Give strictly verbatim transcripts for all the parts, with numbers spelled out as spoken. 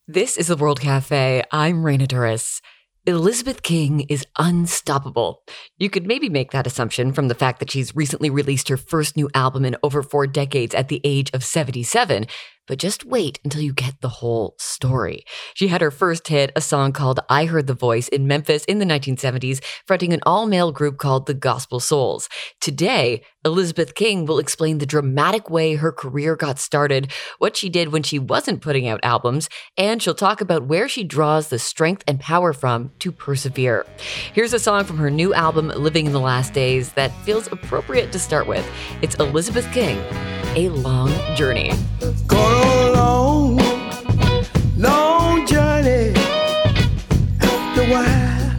This is the World Cafe. I'm Raina Douris. Elizabeth King is unstoppable. You could maybe make that assumption from the fact that she's recently released her first new album in over four decades at the age of seventy-seven. But just wait until you get the whole story. She had her first hit, a song called I Heard the Voice, in Memphis in the nineteen seventies, fronting an all-male group called the Gospel Souls. Today, Elizabeth King will explain the dramatic way her career got started, what she did when she wasn't putting out albums, and she'll talk about where she draws the strength and power from to persevere. Here's a song from her new album, Living in the Last Days, that feels appropriate to start with. It's Elizabeth King, A Long Journey. Going on a long, long journey after a while.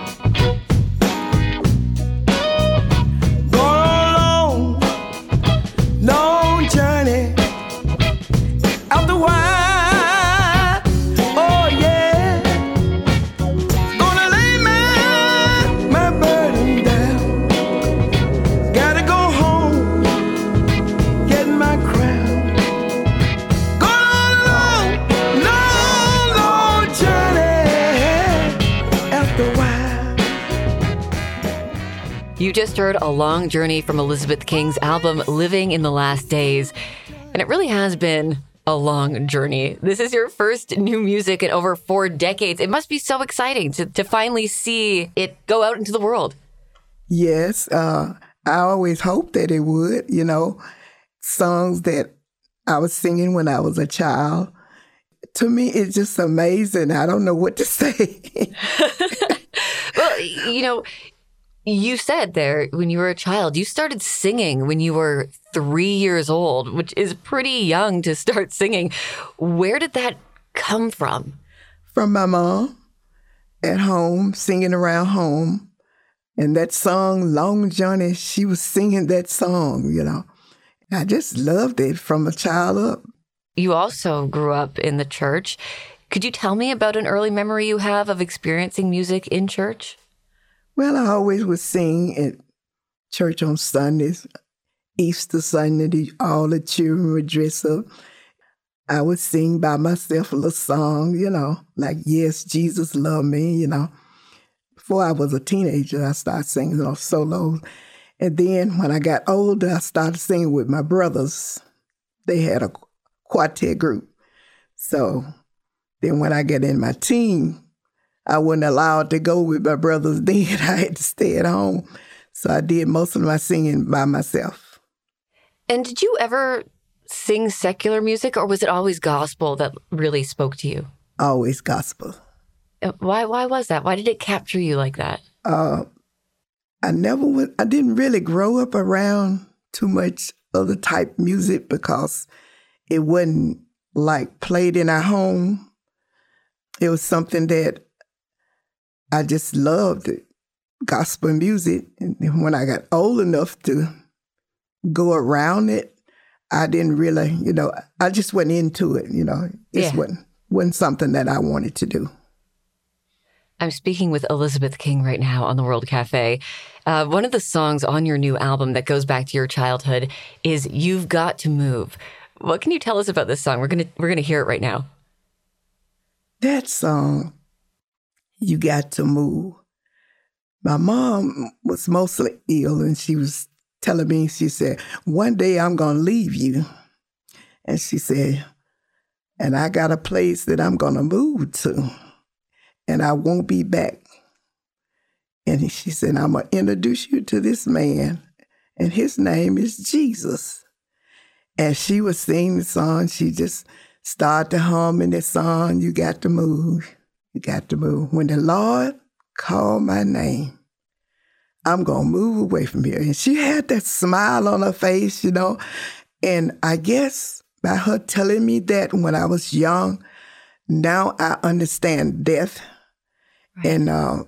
Going on a long, long journey after a while. Oh yeah, gonna lay my, my burden down. Gotta go home, get my crown. You just heard A Long Journey from Elizabeth King's album, Living in the Last Days. And it really has been a long journey. This is your first new music in over four decades. It must be so exciting to, to finally see it go out into the world. Yes, uh, I always hoped that it would, you know, songs that I was singing when I was a child. To me, it's just amazing. I don't know what to say. Well, you know, you said there when you were a child, you started singing when you were three years old, which is pretty young to start singing. Where did that come from? From my mom at home, singing around home. And that song, Long Journey, she was singing that song, you know. I just loved it from a child up. You also grew up in the church. Could you tell me about an early memory you have of experiencing music in church? Well, I always would sing at church on Sundays, Easter Sunday, all the children would dress up. I would sing by myself a little song, you know, like, Yes, Jesus Loved Me, you know. Before I was a teenager, I started singing on solos. And then when I got older, I started singing with my brothers. They had a quartet group. So then when I got in my teen, I wasn't allowed to go with my brothers then. I had to stay at home. So I did most of my singing by myself. And did you ever sing secular music, or was it always gospel that really spoke to you? Always gospel. Why Why was that? Why did it capture you like that? Uh, I never went, I didn't really grow up around too much other type music because it wasn't like played in our home. It was something that I just loved, it, gospel music. And when I got old enough to go around it, I didn't really, you know, I just went into it, you know. It yeah. wasn't, wasn't something that I wanted to do. I'm speaking with Elizabeth King right now on the World Cafe. Uh, one of the songs on your new album that goes back to your childhood is You've Got to Move. What can you tell us about this song? We're gonna we're gonna hear it right now. That song, You Got to Move. My mom was mostly ill, and she was telling me, she said, one day I'm going to leave you. And she said, and I got a place that I'm going to move to, and I won't be back. And she said, I'm going to introduce you to this man, and his name is Jesus. And she was singing the song. She just started to hum in this song, You Got to Move. You got to move. When the Lord called my name, I'm going to move away from here. And she had that smile on her face, you know. And I guess by her telling me that when I was young, now I understand death. Right. And uh,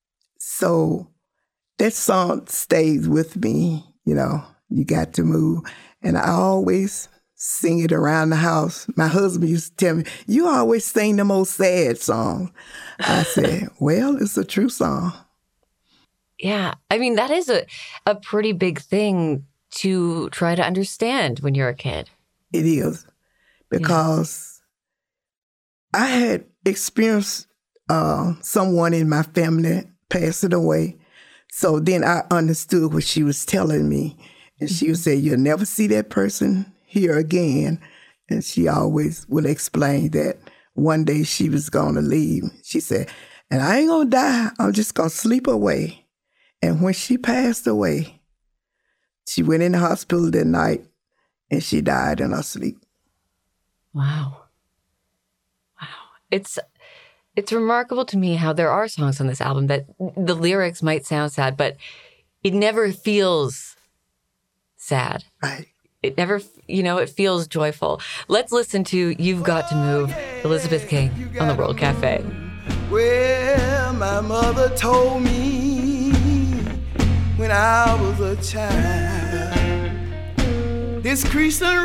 so that song stays with me, you know, You Got to Move. And I always sing it around the house. My husband used to tell me, you always sing the most sad songs. I said, well, it's a true song. Yeah. I mean, that is a, a pretty big thing to try to understand when you're a kid. It is. Because I had experienced uh, someone in my family passing away. So then I understood what she was telling me. And she would say, you'll never see that person here again. And she always would explain that one day she was going to leave. She said, and I ain't going to die. I'm just going to sleep away. And when she passed away, she went in the hospital that night and she died in her sleep. Wow. Wow. It's it's remarkable to me how there are songs on this album that the lyrics might sound sad, but it never feels sad. Right. It never, you know, it feels joyful. Let's listen to You've Got to Move, Elizabeth King on the World Cafe. Well, my mother told me when I was a child, this Christian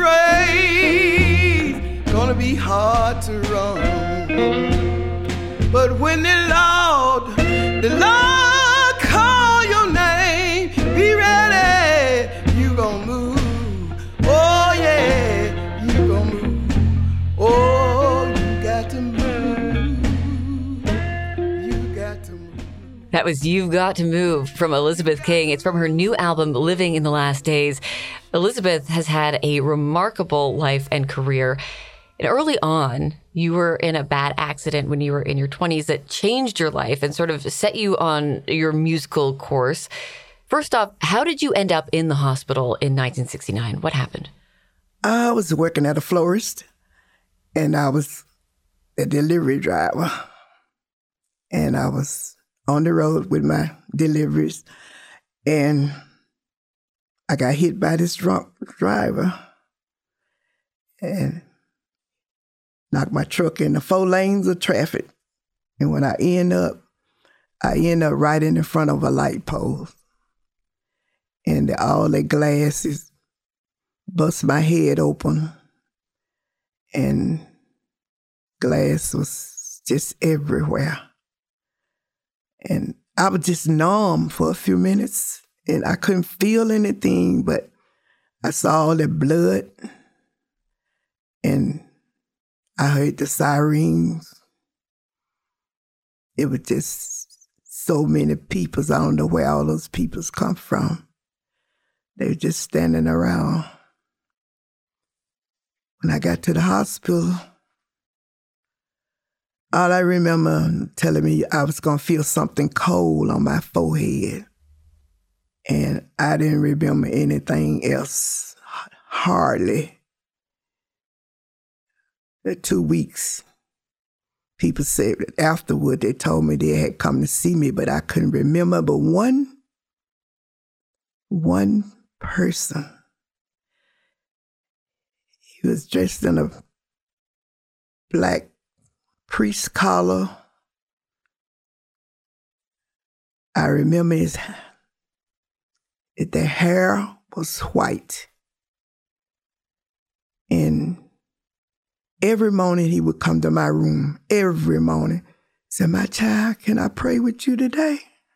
race gonna be hard to run. But when the Lord, the Lord call your name, be ready, you gonna move. Oh yeah, you gonna move. Oh, you got to move. You got to move. That was You've Got to Move from Elizabeth King. It's from her new album, Living in the Last Days. Elizabeth has had a remarkable life and career. And early on, you were in a bad accident when you were in your twenties that changed your life and sort of set you on your musical course. First off, how did you end up in the hospital in nineteen sixty-nine? What happened? I was working at a florist, and I was a delivery driver. And I was on the road with my deliveries, and I got hit by this drunk driver and knocked my truck in the four lanes of traffic. And when I end up, I end up right in the front of a light pole. And the, all the glasses bust my head open, and glass was just everywhere. And I was just numb for a few minutes, and I couldn't feel anything, but I saw all the blood, and I heard the sirens. It was just so many people. I don't know where all those people come from. They were just standing around. When I got to the hospital, all I remember telling me I was going to feel something cold on my forehead. And I didn't remember anything else, hardly. The two weeks, people said that afterward, they told me they had come to see me, but I couldn't remember but one, one person. He was dressed in a black priest collar. I remember his, the hair was white. And every morning he would come to my room, every morning. Say, my child, can I pray with you today?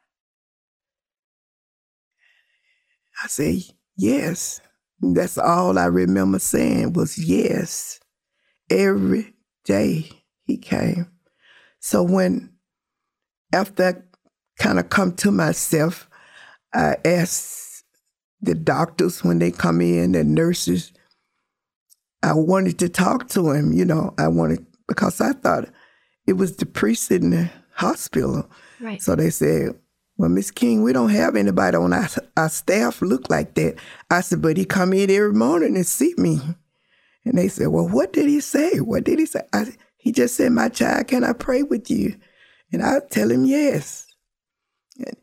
I say, yes. And that's all I remember saying was yes. Every day he came. So when, after I kind of come to myself, I asked the doctors when they come in, the nurses, I wanted to talk to him, you know, I wanted, because I thought it was the priest in the hospital. Right. So they said, well, Miss King, we don't have anybody on our, our staff look like that. I said, but he come in every morning and see me. And they said, well, what did he say? What did he say? I, he just said, my child, can I pray with you? And I tell him yes. And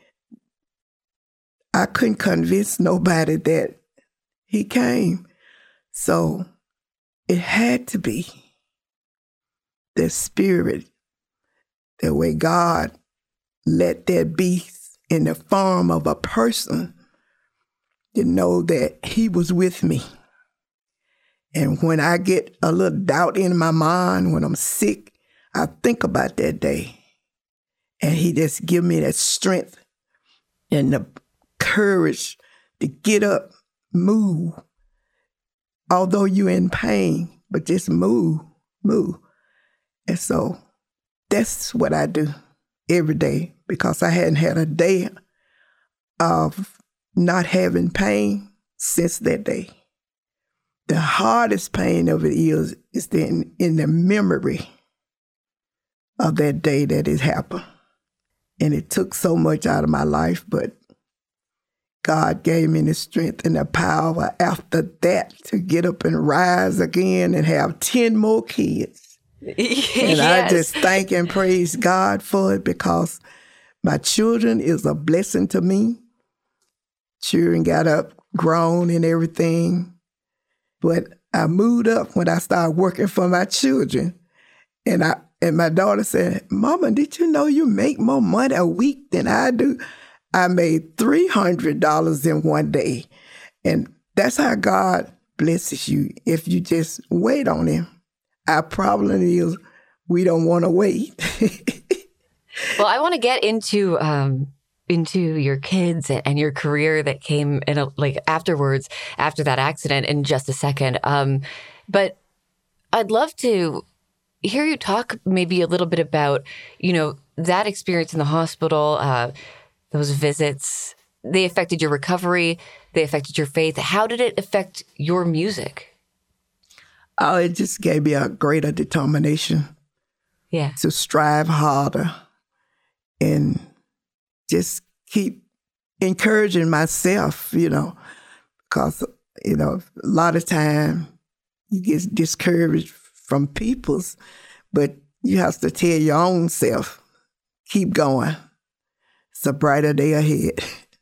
I couldn't convince nobody that he came. So it had to be the spirit, the way God let that be in the form of a person to know that he was with me. And when I get a little doubt in my mind, when I'm sick, I think about that day. And he just give me that strength and the courage to get up, move. Although you're in pain, but just move, move. And so that's what I do every day, because I hadn't had a day of not having pain since that day. The hardest pain of it is, is in, in the memory of that day that it happened. And it took so much out of my life, but God gave me the strength and the power after that to get up and rise again and have ten more kids. Yes. And I just thank and praise God for it, because my children is a blessing to me. Children got up, grown and everything. But I moved up when I started working for my children. And I and my daughter said, Mama, did you know you make more money a week than I do? I made three hundred dollars in one day. And that's how God blesses you if you just wait on him. Our problem is we don't want to wait. Well, I want to get into um, into your kids and your career that came in a, like afterwards, after that accident, in just a second. Um, but I'd love to hear you talk maybe a little bit about, you know, that experience in the hospital, uh, those visits. They affected your recovery. They affected your faith. How did it affect your music? Oh, it just gave me a greater determination. Yeah. To strive harder and just keep encouraging myself, you know, because, you know, a lot of time you get discouraged from people's, but you have to tell your own self, keep going. It's a brighter day ahead.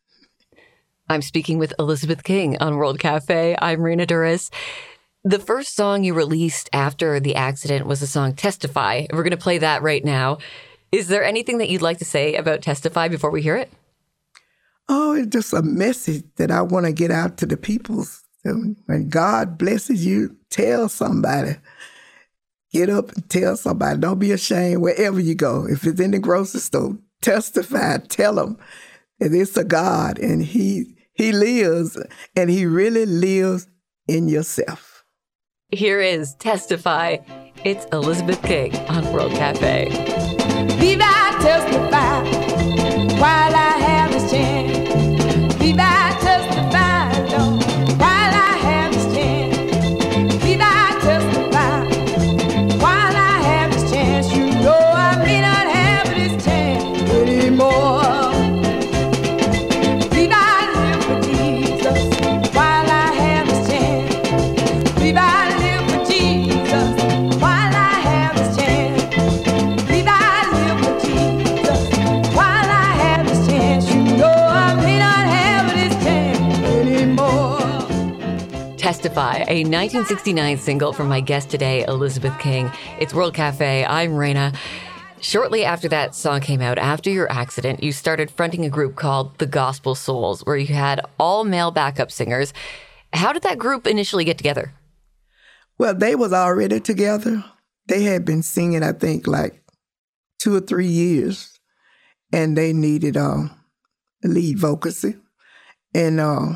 I'm speaking with Elizabeth King on World Cafe. I'm Raina Douris. The first song you released after the accident was the song Testify. We're going to play that right now. Is there anything that you'd like to say about Testify before we hear it? Oh, it's just a message that I want to get out to the people. When God blesses you, tell somebody. Get up and tell somebody. Don't be ashamed wherever you go. If it's in the grocery store, testify. Tell them that it's a God and he, he lives, and he really lives in yourself. Here is Testify. It's Elizabeth King on World Cafe. Be thou testify while I have this chance. Be thou testify, Lord, while I have this chance. Be thou testify while I have this chance. You know I may not have this chance anymore. Be thou live for Jesus while I have this chance. Be thou Testify, a nineteen sixty-nine single from my guest today, Elizabeth King. It's World Cafe. I'm Raina. Shortly after that song came out, after your accident, you started fronting a group called The Gospel Souls, where you had all male backup singers. How did that group initially get together? Well, they was already together. They had been singing, I think, like two or three years, and they needed uh, a lead vocalist. And uh,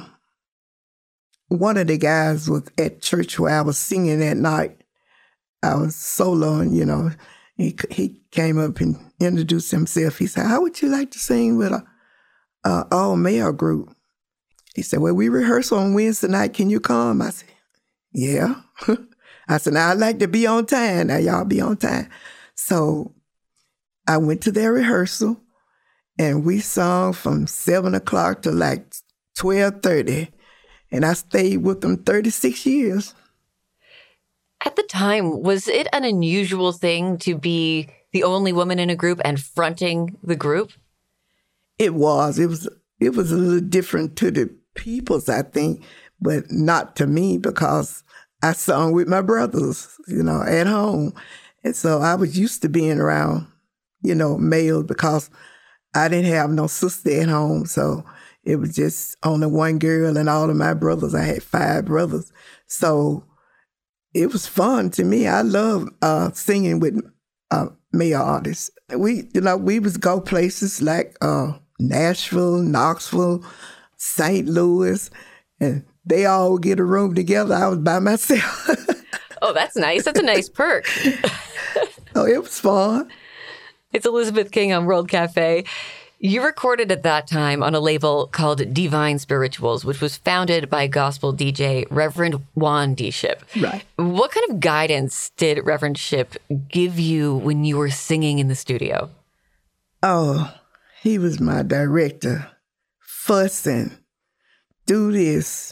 one of the guys was at church where I was singing that night. I was soloing, you know. He he came up and introduced himself. He said, "How would you like to sing with a, a all-male group?" He said, "Well, we rehearse on Wednesday night. Can you come?" I said, "Yeah." I said, "Now, I'd like to be on time. Now, y'all be on time." So I went to their rehearsal, and we sung from seven o'clock to like twelve thirty. And I stayed with them thirty-six years. At the time, was it an unusual thing to be the only woman in a group and fronting the group? It was. It was It was a little different to the peoples, I think, but not to me, because I sung with my brothers, you know, at home. And so I was used to being around, you know, males, because I didn't have no sister at home. So it was just only one girl and all of my brothers. I had five brothers. So it was fun to me. I love uh, singing with uh, male artists. We, you know, we would go places like uh, Nashville, Knoxville, Saint Louis, and they all would get a room together. I was by myself. Oh, that's nice. That's a nice perk. Oh, it was fun. It's Elizabeth King on World Cafe. You recorded at that time on a label called Divine Spirituals, which was founded by gospel D J Reverend Juan D. Shipp. Right. What kind of guidance did Reverend Shipp give you when you were singing in the studio? Oh, he was my director. Fussing. Do this.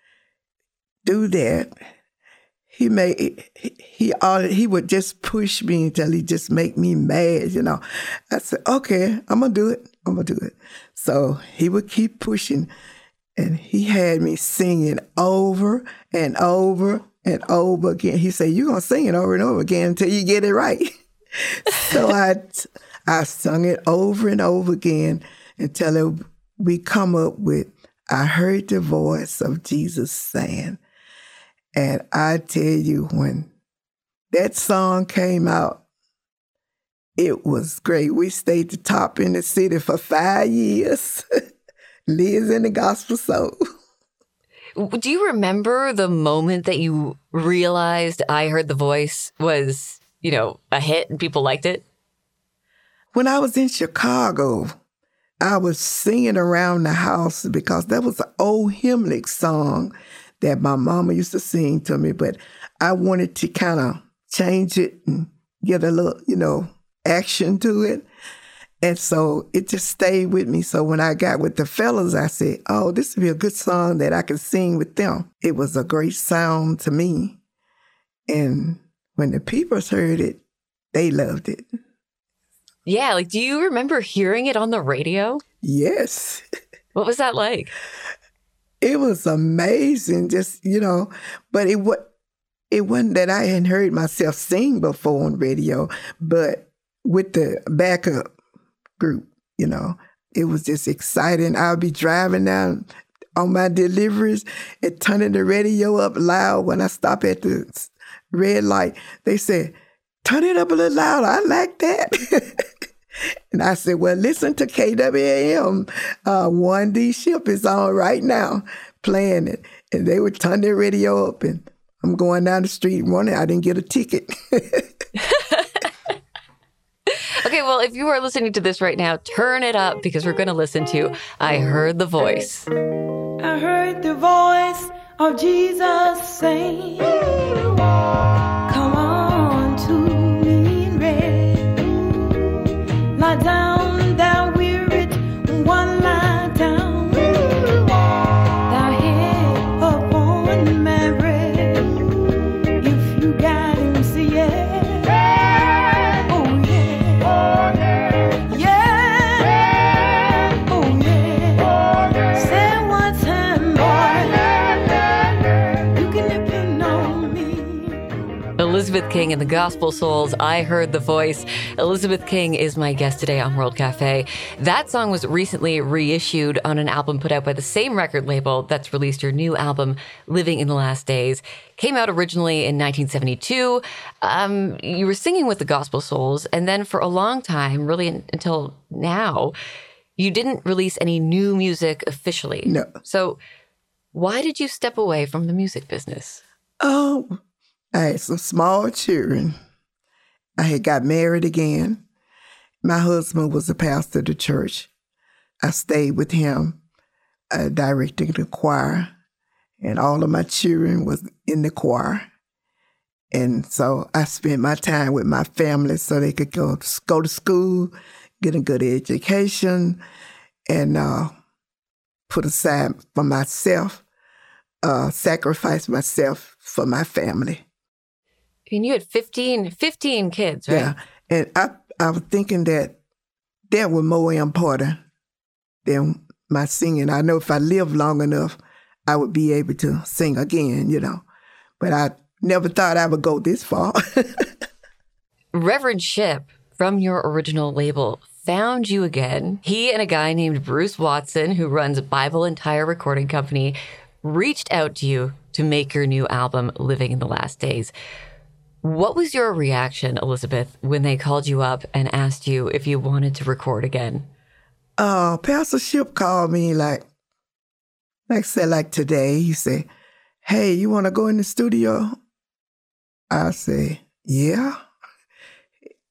Do that. He made he he, all, he would just push me until he just make me mad, you know. I said, okay, I'm gonna do it. I'm gonna do it. So he would keep pushing, and he had me singing over and over and over again. He said, you're gonna sing it over and over again until you get it right. So I I sung it over and over again until it, we come up with, I heard the voice of Jesus saying. And I tell you, when that song came out, it was great. We stayed the top in the city for five years. Liz in the gospel soul. Do you remember the moment that you realized I Heard the Voice was, you know, a hit and people liked it? When I was in Chicago, I was singing around the house because that was an old hymnal song that my mama used to sing to me, but I wanted to kind of change it and get a little, you know, action to it. And so it just stayed with me. So when I got with the fellas, I said, oh, this would be a good song that I can sing with them. It was a great sound to me. And when the people heard it, they loved it. Yeah, like, do you remember hearing it on the radio? Yes. What was that like? It was amazing, just, you know, but it, wa- it wasn't that I hadn't heard myself sing before on radio, but with the backup group, you know, it was just exciting. I'll be driving down on my deliveries and turning the radio up loud when I stop at the red light. They said, turn it up a little louder. I like that. And I said, well, listen to K W A M. Uh, Juan D. Shipp is on right now playing it. And they would turn their radio up, and I'm going down the street running. I didn't get a ticket. Okay, well, if you are listening to this right now, turn it up because we're going to listen to I Heard the Voice. I heard the voice of Jesus saying, come on to me and rest. Lie down, thou wearied one, lie down. Thou head upon my breast. If you got him, say yeah. Oh yeah. Yeah. Oh yeah. Say one time, boy. You can depend on me. Elizabeth King and the Gospel Souls, I Heard the Voice. Elizabeth King is my guest today on World Cafe. That song was recently reissued on an album put out by the same record label that's released your new album, Living in the Last Days. Came out originally in nineteen seventy-two. Um, you were singing with the Gospel Souls, and then for a long time, really un- until now, you didn't release any new music officially. No. So why did you step away from the music business? Oh, I had some small children. I had got married again. My husband was a pastor of the church. I stayed with him, uh, directing the choir, and all of my children was in the choir. And so I spent my time with my family so they could go, go to school, get a good education, and uh, put aside for myself, uh, sacrifice myself for my family. And you had fifteen, fifteen kids, right? Yeah, and I, I was thinking that that was more important than my singing. I know if I lived long enough, I would be able to sing again, you know. But I never thought I would go this far. Reverend Shipp, from your original label, found you again. He and a guy named Bruce Watson, who runs Bible and Tire Recording Company, reached out to you to make your new album, Living in the Last Days. What was your reaction, Elizabeth, when they called you up and asked you if you wanted to record again? Uh, Pastor Shipp called me like, like I said, like today. He said, hey, you want to go in the studio? I said, yeah.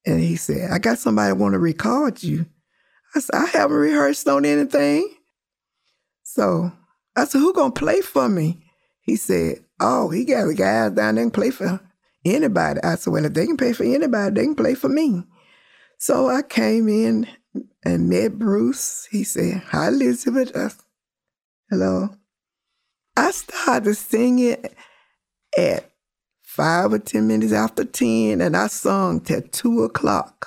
And he said, I got somebody want to record you. I said, I haven't rehearsed on anything. So I said, who gonna play for me? He said, oh, he got the guys down there can play for anybody. I said, well, if they can play for anybody, they can play for me. So I came in and met Bruce. He said, hi, Elizabeth. I said, hello. I started singing at five or ten minutes after ten, and I sung till two o'clock.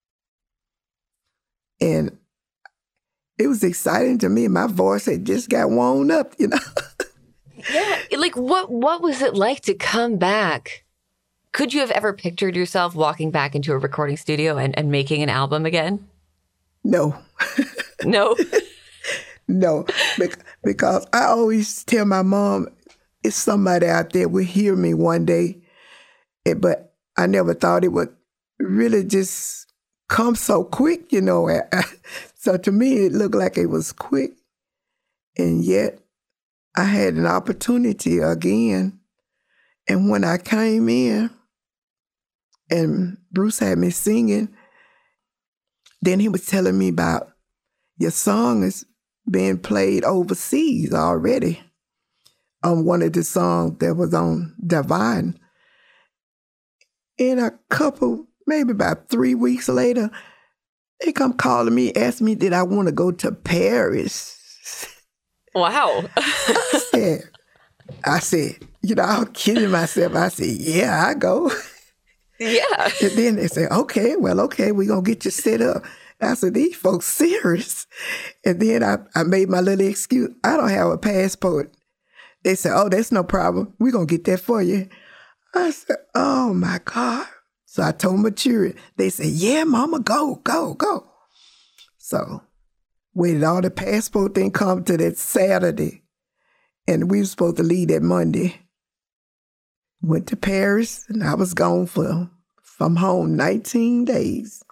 And it was exciting to me. My voice had just got warmed up, you know. Yeah, like what what was it like to come back? Could you have ever pictured yourself walking back into a recording studio and, and making an album again? No. No? No, because I always tell my mom, it's somebody out there will hear me one day, but I never thought it would really just come so quick, you know. So to me, it looked like it was quick. And yet, I had an opportunity again. And when I came in, and Bruce had me singing, then he was telling me about, your song is being played overseas already on one of the songs that was on Divine. And a couple, maybe about three weeks later, they come calling me, ask me, did I want to go to Paris? Wow. I said, I said, you know, I was kidding myself. I said, yeah, I go. Yeah. And then they said, okay, well, okay, we're going to get you set up. I said, these folks serious. And then I, I made my little excuse. I don't have a passport. They said, oh, that's no problem. We're going to get that for you. I said, oh, my God. So I told my children. They said, yeah, Mama, go, go, go. So waited all the passport thing come to that Saturday. And we were supposed to leave that Monday. Went to Paris, and I was gone for from home nineteen days.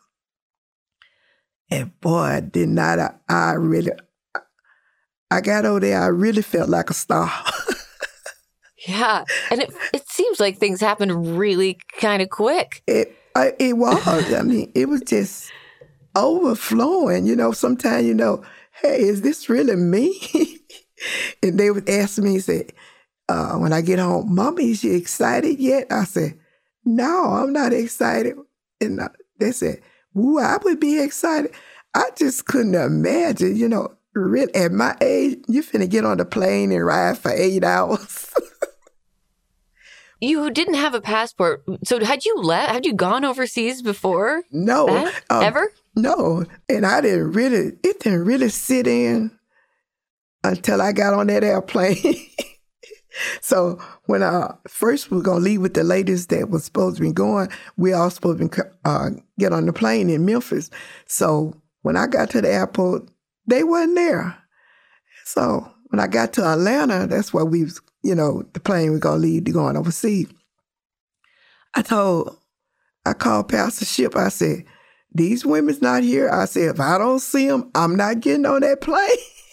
And boy, did not I, I really, I got over there, I really felt like a star. Yeah. And it it seems like things happened really kind of quick. It I, it was. I mean, it was just overflowing. You know, sometimes, you know, hey, is this really me? And they would ask me, say, uh, when I get home, Mommy, is you excited yet? I said, no, I'm not excited. And they said, ooh, I would be excited. I just couldn't imagine, you know, really, at my age, you finna get on the plane and ride for eight hours. You didn't have a passport. So had you left? Had you gone overseas before? No. That? Um, Ever? No. And I didn't really, it didn't really sit in until I got on that airplane. So when I first we were going to leave with the ladies that was supposed to be going, we all supposed to be, uh, get on the plane in Memphis. So when I got to the airport, they wasn't there. So when I got to Atlanta, that's where we was, you know, the plane was going to leave to going overseas. I told, I called Pastor Ship. I said, these women's not here. I said, if I don't see them, I'm not getting on that plane.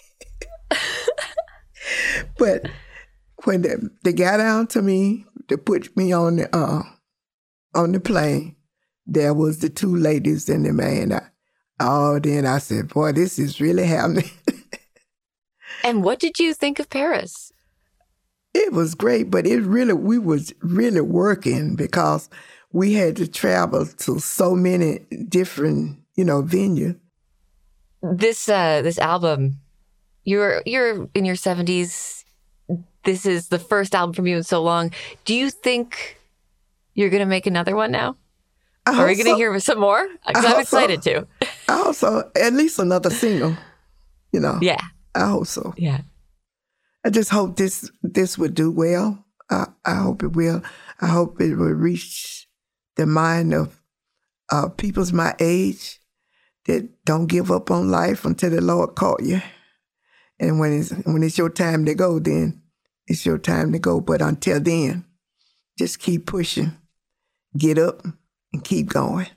But when they, they got down to me to put me on the uh, on the plane, there was the two ladies and the man. I, oh, then I said, boy, this is really happening. And what did you think of Paris? It was great, but it really, we was really working because we had to travel to so many different, you know, venues. This uh, this album, you're you're in your seventies. This is the first album from you in so long. Do you think you're going to make another one now? I Are we going to so. hear some more? Because I'm excited so. to. I hope so. At least another single, you know. Yeah. I hope so. Yeah. I just hope this this would do well. I, I hope it will. I hope it will reach the mind of uh, people's my age that don't give up on life until the Lord caught you. And when it's when it's your time to go, then it's your time to go. But until then, just keep pushing, get up, and keep going.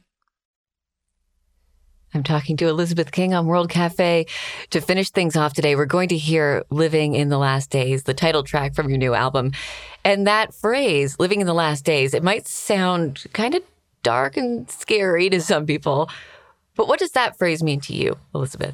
I'm talking to Elizabeth King on World Cafe. To finish things off today, we're going to hear Living in the Last Days, the title track from your new album. And that phrase, living in the last days, it might sound kind of dark and scary to some people. But what does that phrase mean to you, Elizabeth?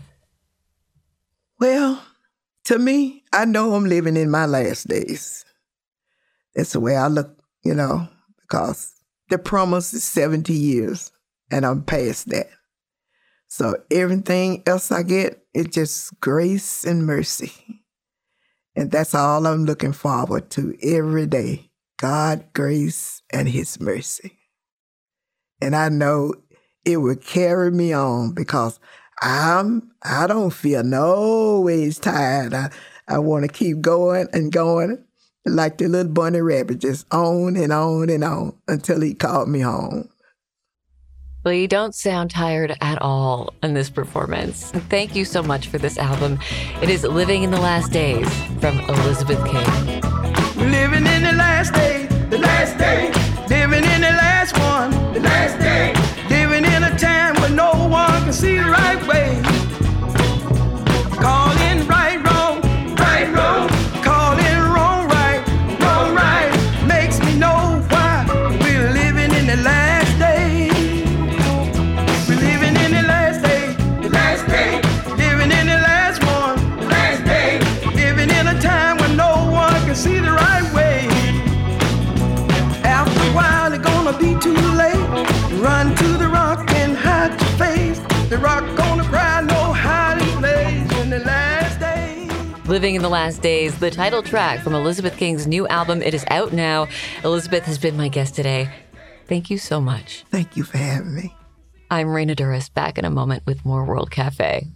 Well, to me, I know I'm living in my last days. That's the way I look, you know, because the promise is seventy years, and I'm past that. So everything else I get is just grace and mercy. And that's all I'm looking forward to every day. God, grace, and his mercy. And I know it will carry me on because I'm, I don't feel no ways tired. I, I want to keep going and going like the little bunny rabbit, just on and on and on until he called me home. Well, you don't sound tired at all in this performance. Thank you so much for this album. It is Living in the Last Days from Elizabeth King. Living in the last day, the last day. Living in the last one, the last day. Living in a time when no one can see the right way. Calling right, wrong, right, wrong. Calling wrong, right, wrong, right. Makes me know why we're living in the last day. We're living in the last day, the last day. Living in the last one, the last day. Living in a time when no one can see the right way. After a while, it's gonna be too late. Run to the rock and hide your face. The rock gonna cry, no hiding place in the last day. Living in the Last Days, the title track from Elizabeth King's new album. It is out now. Elizabeth has been my guest today. Thank you so much. Thank you for having me. I'm Raina Douris, back in a moment with more World Cafe.